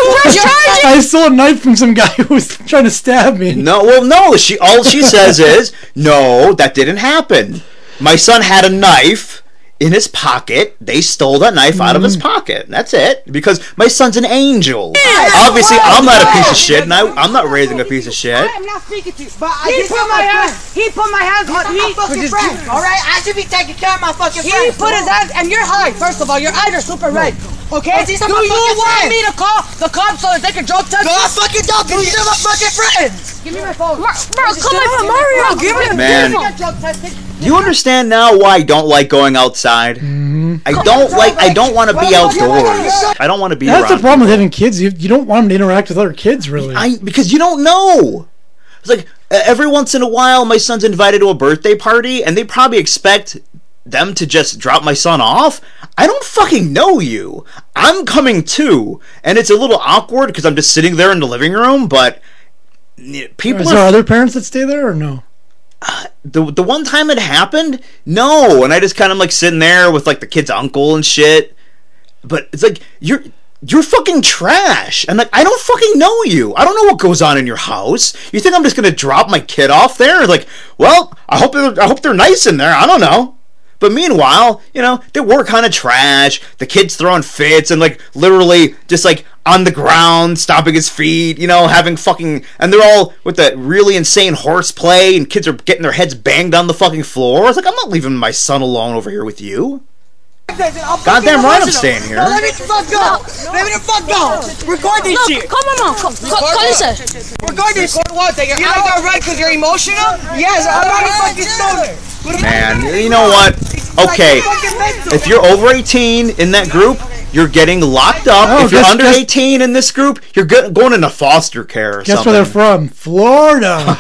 I stole a knife from some guy who was trying to stab me. No, well, no. She all she says is, no, that didn't happen. My son had a knife in his pocket. They stole that knife out of his pocket. That's it. Because my son's an angel. Obviously, I'm not a piece of shit, and I, I'm not raising a piece of shit. I'm not speaking to you. But I he just put got my my hands. He put my hands on He's me. my fucking friend, alright? I should be taking care of my fucking He friend. put his hands, and you're high. First of all, your eyes are super red. Okay? He's Do not my you fucking want friend. me to call the cops so that they can drug test Go you? on fucking dump him. These are my fucking friends. Give me my phone. Bro, call my phone, Mario. Give me Man. Get drug tested. Do you understand now why I don't like going outside? Mm-hmm. I don't like. I don't want to be outdoors. I don't want to be That's the around. problem with having kids. You, you don't want them to interact with other kids, really. I because you don't know. It's like uh, every once in a while, my son's invited to a birthday party, and they probably expect them to just drop my son off. I don't fucking know you. I'm coming too, and it's a little awkward because I'm just sitting there in the living room. But yeah, people Is are there other parents that stay there or no? the the one time it happened, no, and I just kind of like sitting there with like the kid's uncle and shit. But it's like you're you're fucking trash, and like I don't fucking know you. I don't know what goes on in your house. You think I'm just gonna drop my kid off there? Like, well, I hope they're, I hope they're nice in there. I don't know. But meanwhile, you know, they were kind of trash. The kid's throwing fits and like literally just like on the ground, stomping his feet, you know, having fucking, and they're all with that really insane horseplay, and kids are getting their heads banged on the fucking floor. I was like, I'm not leaving my son alone over here with you. Goddamn right I'm staying here. No, let me the fuck go. Let me the fuck go. Record this No, shit. call my mom. Call, call, call Lisa. Record this shit. Record what? That your eyes are red because you're emotional? Yes, I'm not a fucking stoner. Man, you know what? Okay, if you're over eighteen in that group, you're getting locked up. Oh, if you're guess- under guess- eighteen in this group, you're go- going into foster care or Guess something. where they're from? Florida.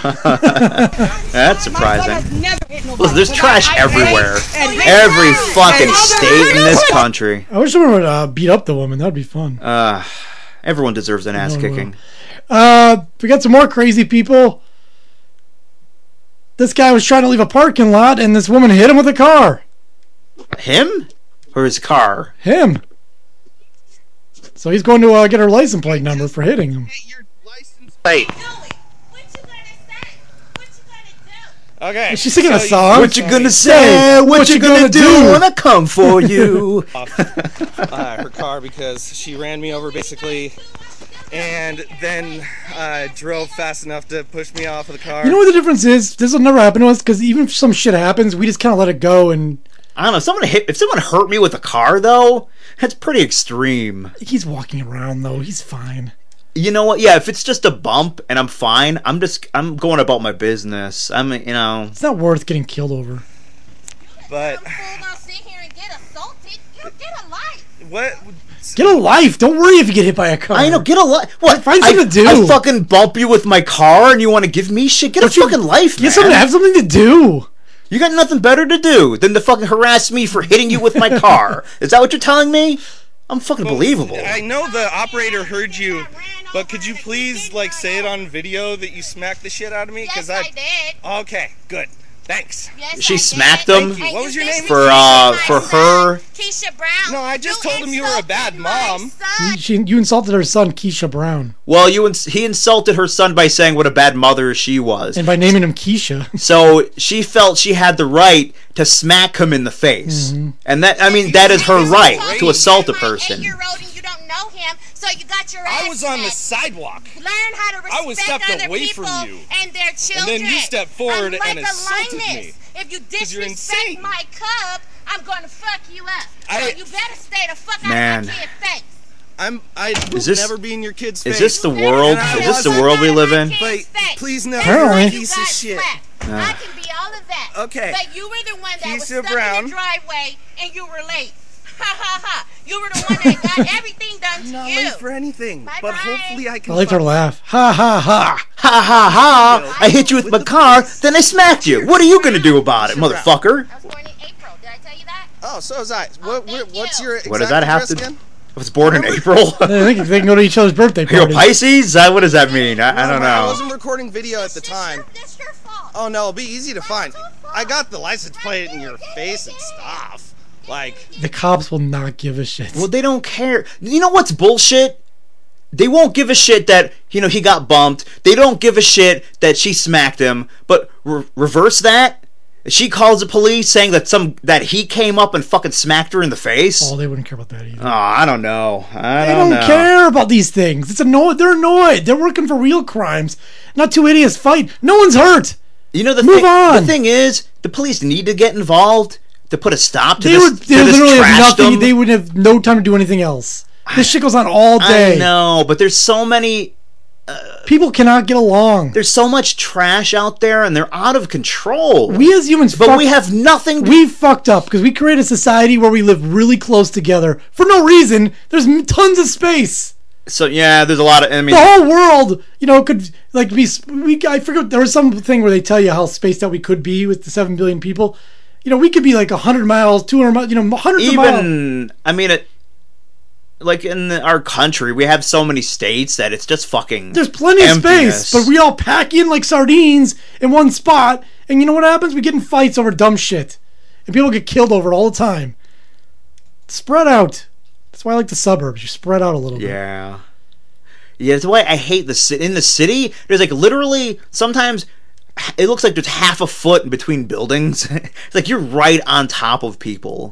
That's surprising. Never hit nobody. Listen, there's trash everywhere. Every fucking state in this country. I wish someone would uh, beat up the woman. That'd be fun. Uh, everyone deserves an ass No, kicking. Uh, we got some more crazy people. This guy was trying to leave a parking lot, and this woman hit him with a car. Him? Or his car? Him. So he's going to uh, get her license plate number for hitting him. Wait. Okay. Is she singing a song? What you gonna say? What, What you you gonna, gonna do do? when I come for you? uh, her car because she ran me over basically, and then uh, drove fast enough to push me off of the car. You know what the difference is? This will never happen to us because even if some shit happens, we just kind of let it go and I don't know. If someone hit, if someone hurt me with a car, though, that's pretty extreme. He's walking around though. He's fine. You know what? Yeah, if it's just a bump and I'm fine, I'm just I'm going about my business. I'm you know. It's not worth getting killed over. But what? Get a life. Don't worry if you get hit by a car. I know. Get a life. What? Find something I, to do. I fucking bump you with my car, and you want to give me shit? Get Don't a fucking life, get man. Something, have something to do. You got nothing better to do than to fucking harass me for hitting you with my car. Is that what you're telling me? I'm fucking well, believable. I know the operator heard you, but could you please like say it on video that you smacked the shit out of me? Yes, I, I did. Okay, good. Thanks. Yes, she I smacked did. him. What was your name? For uh, for her. Keisha Brown. No, I just you told him you were a bad mom. You, she, you insulted her son, Keisha Brown. Well, you ins- he insulted her son by saying what a bad mother she was, and by naming him Keisha. So she felt she had the right to smack him in the face, mm-hmm. and that I mean that is her right to assault a person. Know him, so you got your ass I was on set. the sidewalk. Learn how to respect I was stepped other away people from you. and their children. And then you stepped forward Unlike and assaulted me. If you disrespect my cub, I'm going to fuck you up. I, so you better stay the fuck man. out of my kid's face. I'm. I will is this, never be in your kid's face. Is this the world? Is this the world we live in? But please never Apparently. be a piece of shit. Uh. I can be all of that. Okay. But you were the one that Keisha was stuck Brown. in the driveway and you were late. Ha ha ha! You were the one that got everything done to I'm not you. late for anything, bye but bye. hopefully I can. I liked her laugh. Ha ha ha! Ha ha ha! I hit you with my car, then I smacked you. What are you gonna do about it, motherfucker? I was born in April. Did I tell you that? Oh, so was I. What? Oh, what's your exact what does that have to? again? I was born in April. I think they can go to each other's birthday parties. You're a Pisces? Uh, what does that mean? I, I don't know. I wasn't recording video at the This time. Your, this your fault. Oh no, it'll be easy to find. I got the license plate in your face and stuff. Like the cops will not give a shit. Well, they don't care. You know what's bullshit? They won't give a shit that, you know, he got bumped. They don't give a shit that she smacked him. But re- reverse that. She calls the police saying that some that he came up and fucking smacked her in the face. Oh, they wouldn't care about that either. Oh, I don't know. I they don't, don't know. care about these things. It's annoyed. They're annoyed. They're working for real crimes, not two idiots fight. No one's hurt. You know the move thi- on. The thing is, the police need to get involved to put a stop to they this. Would, they to this literally have nothing. trashdom. They would have no time to do anything else. This shit goes on all day. I know, but there's so many. Uh, People cannot get along. There's so much trash out there, and they're out of control. We as humans, but fuck, we have nothing. To- we fucked up because we create a society where we live really close together for no reason. There's tons of space. So yeah, there's a lot of. I mean, the whole world, you know, could like be. We I forget there was something where they tell you how spaced out we could be with the seven billion people. You know, we could be like a hundred miles, two hundred miles. You know, hundreds even, of miles. Even I mean it. Like in the, our country, we have so many states that it's just fucking. There's plenty emptiness. of space, but we all pack in like sardines in one spot, and you know what happens? We get in fights over dumb shit, and people get killed over it all the time. Spread out. That's why I like the suburbs. You spread out a little bit. Yeah. Yeah, that's why I hate the city. In the city, there's like literally sometimes it looks like there's half a foot in between buildings. It's like you're right on top of people.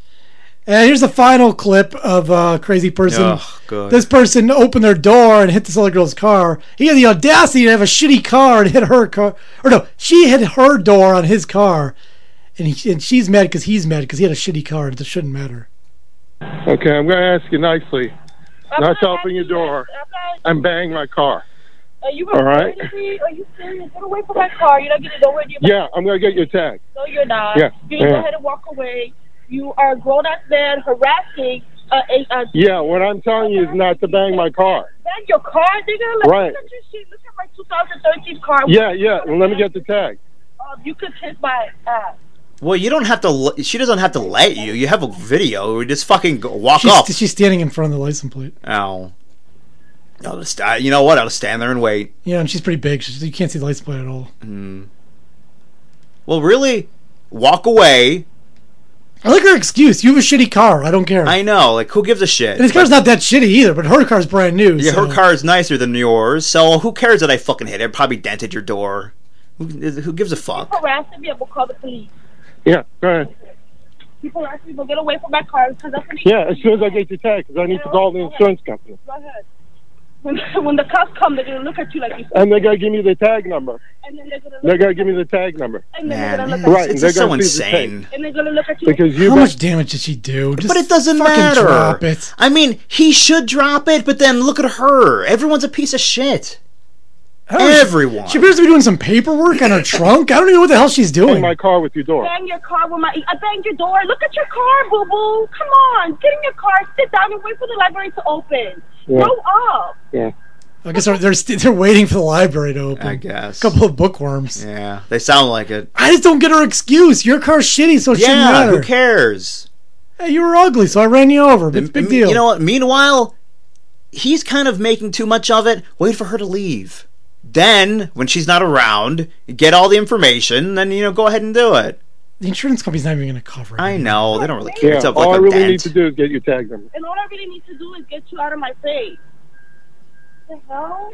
And here's the final clip of a uh, crazy person. Oh, good. This person opened their door and hit this other girl's car. He had the audacity to have a shitty car and hit her car. Or no, she hit her door on his car. And, he, and she's mad because he's mad because he had a shitty car and it shouldn't matter. Okay, I'm going to ask you nicely. I'm not to open your door and bang my car. Are you all right? Me? Are you serious? Get away from my car. You're not getting nowhere near my Yeah, I'm going to get your tag. No, you're not. Yeah. You need yeah. to go ahead and walk away. You are a grown-ass man harassing a... a, a yeah, what I'm telling you is not to bang my car. Bang your car, nigga? Like, right. Look at your shit. Look at my two thousand thirteen car. Yeah, yeah. Well, let me get the tag. Um, you could kiss my ass. Well, you don't have to. She doesn't have to let you. You have a video. You just fucking go, walk she's, up. She's standing in front of the license plate. Oh. I'll just, uh, you know what? I'll just stand there and wait. Yeah, and she's pretty big. She's, you can't see the license plate at all. Mm. Well, really, walk away. I like her excuse. You have a shitty car. I don't care. I know. Like, who gives a shit? And his car's not that shitty either, but her car's brand new. Yeah, so. her car's nicer than yours. So who cares that I fucking hit it? Probably dented your door. Who, who gives a fuck? Keep harassing me. I'm gonna call the police. Yeah, go ahead. Keep harassing me. But get away from my car because that's what Yeah, as soon as I get your tag, because I need to call the insurance company. Go ahead. When, when the cops come, they're gonna look at you like you. And they gotta give me the tag number. And then they're gonna. Look They gotta at give you, me the tag number. And then Man, they're gonna look it's- Right, it's they just so gotta see the tape. insane. And they're gonna look at you. Because you How bet- much damage did she do? Just But it doesn't fucking matter. Drop it. I mean, he should drop it, but then look at her. Everyone's a piece of shit. I don't know, she- Everyone. She appears to be doing some paperwork on her trunk. I don't even know what the hell she's Bang doing. my car with your door. Bang your car with my. I banged your door. Look at your car, boo boo. Come on, get in your car, sit down, and wait for the library to open. Yeah. Grow up. Yeah. I guess they're they're, st- they're waiting for the library to open. I guess. A couple of bookworms. Yeah, they sound like it. I just don't get her excuse. Your car's shitty, so it shouldn't Yeah, matter. who cares? Hey, you were ugly, so I ran you over. Big, big deal. You know what? Meanwhile, he's kind of making too much of it. Wait for her to leave. Then, when she's not around, get all the information, then, you know, go ahead and do it. The insurance company's not even going to cover it. I know, they don't really care. Yeah, It's up all like I a really dent. need to do is get your tag number. And all I really need to do is get you out of my face. The hell?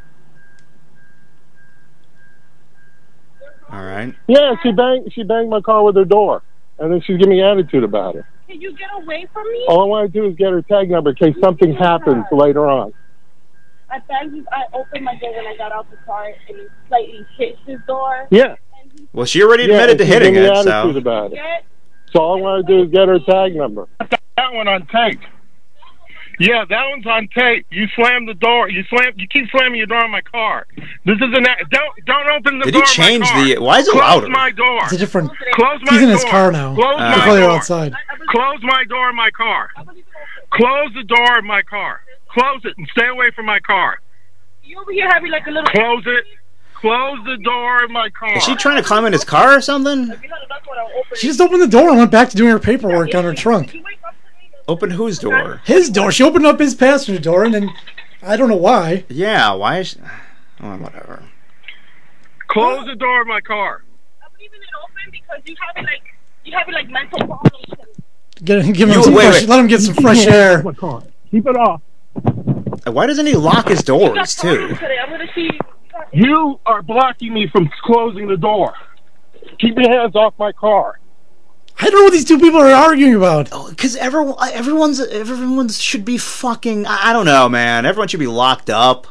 All right. Yeah, she banged, she banged my car with her door. And then she's giving me attitude about it. Can you get away from me? All I want to do is get her tag number in case something happens later on. I banged you. I opened my door when I got out the car, and he slightly hit his door. Yeah. Well, she already Yeah, admitted to and she's hitting giving me it, so... attitude about it. So all I want to do is get her tag number. That one on tape. Yeah, that one's on tape. You slammed the door. You slam. You keep slamming your door on my car. This is an. Don't don't open the Did door. he change of my car. the... Why is it Close louder? my door. It's a different... Close my He's in door. his car now. Close Uh, my Before they're door. outside. Close my door in my car. Close the door of my car. Close it and stay away from my car. You over here having like a little. Close it. Close the door of my car. Is she trying to climb in his car or something? She just opened the door and went back to doing her paperwork on her trunk. Open whose door? His door. She opened up his passenger door, and then I don't know why. Yeah, why is she... Oh, whatever. Close the door of my car. I'm leaving it open because you having like you having like mental problems. Get, give him You- some wait, fresh, wait. let him get some fresh air. Keep it off. Why doesn't he lock his doors, too? Today, I'm gonna see. You are blocking me from closing the door. Keep your hands off my car. I don't know what these two people are arguing about. Because everyone, everyone's, everyone should be fucking... I I don't know, man. Everyone should be locked up.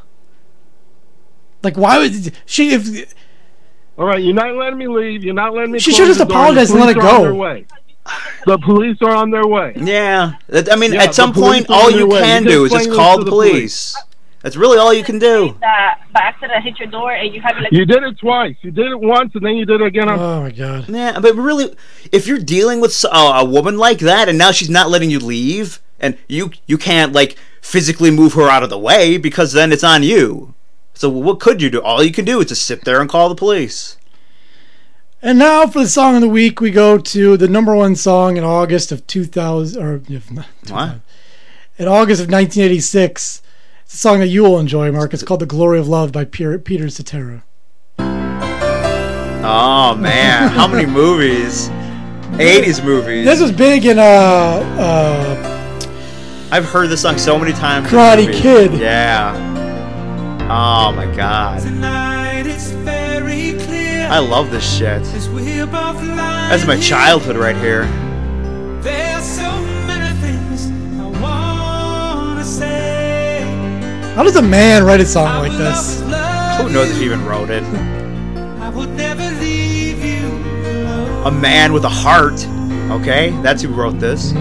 Like, why would she? If All right, you're not letting me leave. You're not letting me. She close should just the door. apologize The and let police it are on go. their way. The police are on their way. Yeah. That- I mean, Yeah, at some the police point, are on all their you way. can You do can is just explain call this the to the police. That's really all you can do. That by accident I hit your door and you having like. You did it twice. You did it once, and then you did it again. On- oh my god. Yeah, but really, if you're dealing with s- uh, a woman like that, and now she's not letting you leave, and you you can't like physically move her out of the way because then it's on you. So what could you do? All you can do is just sit there and call the police. And now for the song of the week, we go to the number one song in August of two thousand, or if not, What? in August of nineteen eighty-six. It's a song that you will enjoy, Mark. It's called "The Glory of Love" by Peter, Peter Cetera. Oh man, how many movies? eighties movies. This was big in uh, uh, I've heard this song so many times. in Karate movies. Kid. Yeah. Oh my god. I love this shit. That's my childhood right here. There's so many things I wanna say. how does a man write a song like this? Who knows if he even wrote it? I would never leave you alone. A man with a heart. Okay, that's who wrote this.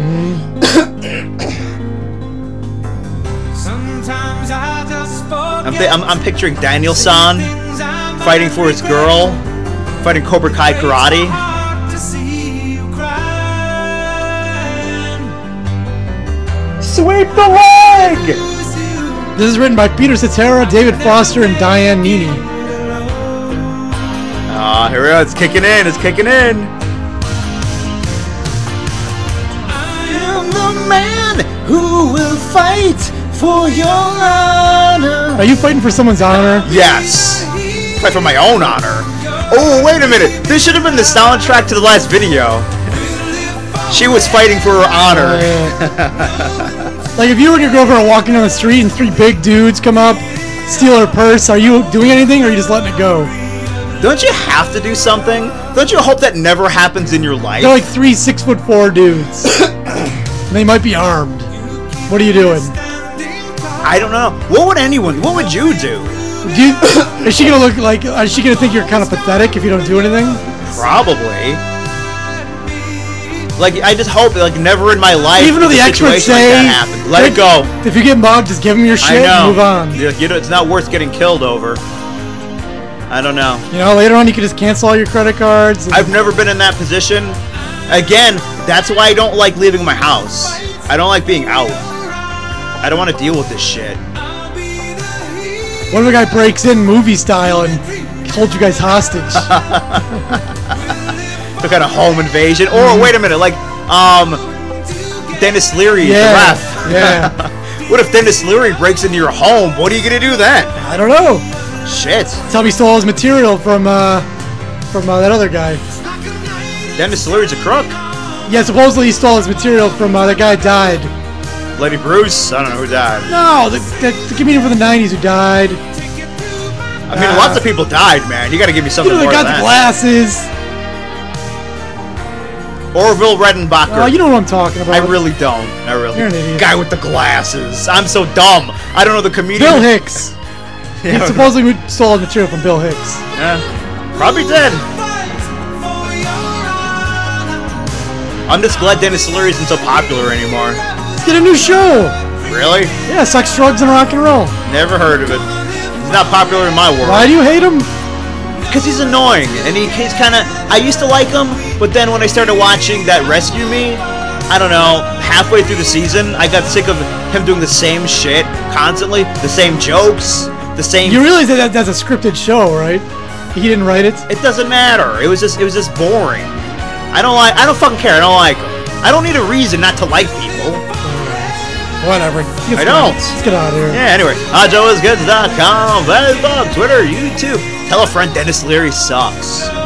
Sometimes I just I'm, forget. th- I'm, I'm picturing Daniel San fighting for his girl, fighting Cobra Kai karate. To see you crying. Sweep the leg! This is written by Peter Cetera, David Foster, and Diane Nini. Ah, here we go. It's kicking in. It's kicking in. I'm the man who will fight for your honor. Are you fighting for someone's honor? Yes. Fight for my own honor. Oh, wait a minute. This should have been the soundtrack to the last video. She was fighting for her honor. Like if you and your girlfriend are walking down the street and three big dudes come up, steal her purse, are you doing anything or are you just letting it go? Don't you have to do something? Don't you hope that never happens in your life? They're like three six foot four dudes. And they might be armed. What are you doing? I I don't know. What would anyone? What would you do? Do you, is she gonna look like? Is she gonna think you're kind of pathetic if you don't do anything? Probably. Like I just hope, like never in my life. Even though the experts say, like that happen. Let it go. If you get mugged, just give them your shit and move on. Yeah, you know, it's not worth getting killed over. I don't know. You know, later on you can just cancel all your credit cards. I've never been in that position. Again, that's why I don't like leaving my house. I don't like being out. I don't want to deal with this shit. What if a guy breaks in movie style and holds you guys hostage? Some kind of home invasion. Or wait a minute, like um, Dennis Leary, yeah, the ref. Yeah. What if Dennis Leary breaks into your home? What are you gonna do then? I don't know. Shit. That's how he stole his material from uh, from uh, that other guy. Dennis Leary's a crook. Yeah, supposedly he stole his material from uh, that guy who died. Lenny Bruce? I don't know who died. No, the, the, the comedian from the nineties who died. I mean, uh, lots of people died, man. You gotta give me something you know, more they got than the that. glasses. Orville Redenbacher. Oh, you know what I'm talking about. I really don't. I really. You're an idiot. Guy with the glasses. I'm so dumb. I don't know the comedian. Bill Hicks. He supposedly stole his material from Bill Hicks. Yeah, probably did. I'm just glad Dennis Leary isn't so popular anymore. Let's get a new show. Really? Yeah, sex, drugs, and rock and roll. Never heard of it. He's not popular in my world. Why do you hate him? Because he's annoying, and he, he's kind of... I used to like him, but then when I started watching that Rescue Me, I don't know, halfway through the season, I got sick of him doing the same shit constantly, the same jokes, the same... You realize that that's a scripted show, right? He didn't write it? It doesn't matter. It was just it was just boring. I don't like... I don't fucking care. I don't like him. I don't need a reason not to like people. Whatever. I don't. Let's get out of here. Yeah, anyway. Uh, Joe is Goods dot com, Facebook, Twitter, YouTube. Tell a friend Dennis Leary sucks.